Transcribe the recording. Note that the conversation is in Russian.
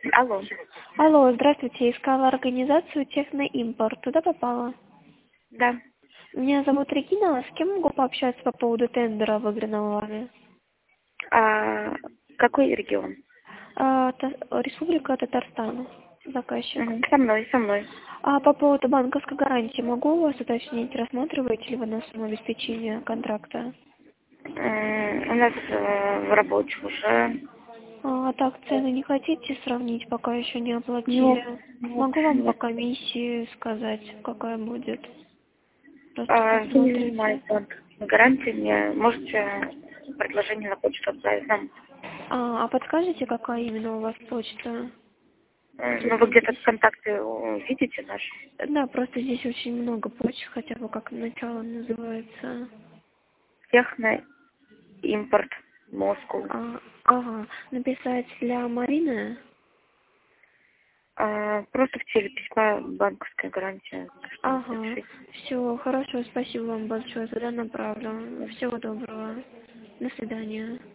Алло. Алло, здравствуйте. Искала организацию «Техноимпорт». Туда попала? Да. Меня зовут Регина. С кем могу пообщаться по поводу тендера, выигранного вами? Какой регион? Республика Татарстан. Заказчик. Со мной, со мной. А по поводу банковской гарантии могу у вас уточнить, рассматриваете ли вы на сумму обеспечения контракта? У нас в рабочем уже. А так, цены не хотите сравнить, пока еще не Нет, оплатили? нет, Могу вам по нет. комиссии сказать, какая будет? Просто Я не занимаюсь посмотрите. банковской гарантией. Мне можете предложение на почту отправить нам? А подскажете, какая именно у вас почта? Ну, вы где-то ВКонтакте видите наш? Да, просто здесь очень много почт, хотя бы как начало называется. Техноимпорт Москву. Ага, написать для Марины. Просто в теле письма банковская гарантия. Ага, все, хорошо, спасибо вам большое, туда направлю. Всего доброго. До свидания.